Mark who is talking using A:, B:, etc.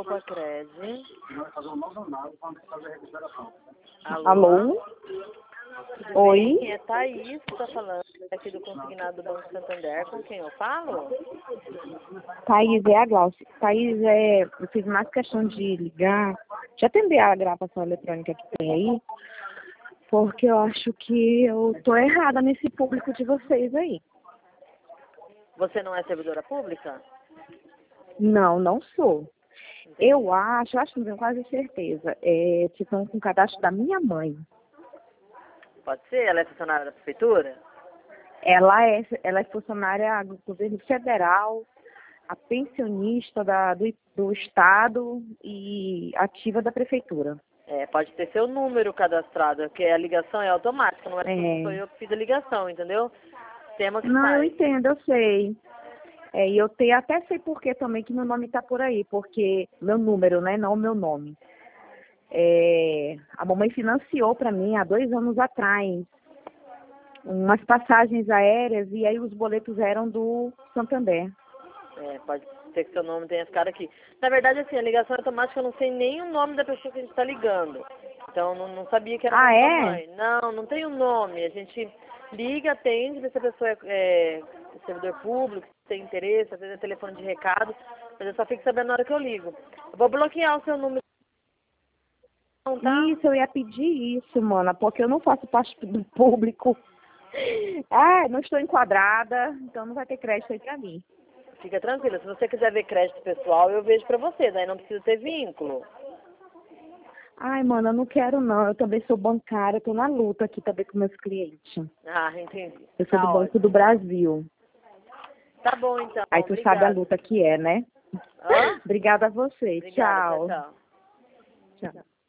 A: Copacred. Alô?
B: Alô? Oi?
A: Bem, é Thaís que tá falando aqui do consignado do Banco Santander. Com quem eu falo?
B: Thaís, é a Glaucia. Thaís, eu fiz mais questão de ligar, de atender a gravação eletrônica que tem aí, porque eu acho que eu tô errada nesse público de vocês aí.
A: Você não é servidora pública?
B: Não, não sou.
A: Entendi.
B: Eu acho, não tenho quase certeza, que estão com o cadastro da minha mãe.
A: Pode ser? Ela é funcionária da prefeitura?
B: Ela é funcionária do governo federal, a pensionista do Estado e ativa da prefeitura.
A: É, pode ter seu número cadastrado, porque a ligação é automática, não sou
B: É.
A: eu que fiz a ligação, entendeu? Tema que
B: Não, eu
A: faz.
B: entendo, eu sei. E eu até sei por que também que meu nome está por aí, porque meu número, né, não o meu nome. A mamãe financiou para mim há 2 anos atrás umas passagens aéreas e aí os boletos eram do Santander.
A: É, pode ser que seu nome tenha ficado aqui. Na verdade, assim, a ligação automática eu não sei nem o nome da pessoa que a gente está ligando. Então, não sabia que era a sua mãe. Não tem o nome. A gente liga, atende, vê se a pessoa é servidor público, se tem interesse, às vezes é telefone de recado, mas eu só fico sabendo na hora que eu ligo. Eu vou bloquear o seu número, tá?
B: Isso, eu ia pedir isso, mana, porque eu não faço parte do público. Não estou enquadrada, então não vai ter crédito aí pra mim.
A: Fica tranquila, se você quiser ver crédito pessoal, eu vejo pra você, daí não precisa ter vínculo.
B: Mano, eu não quero não, eu também sou bancária, eu tô na luta aqui também com meus clientes.
A: Ah, entendi.
B: Eu sou do Banco do Brasil.
A: Tá bom, então.
B: Aí tu
A: Obrigada.
B: sabe a luta que é, né?
A: Hã?
B: Obrigada a você.
A: Obrigada,
B: Tchau.
A: tchau.
B: Tchau.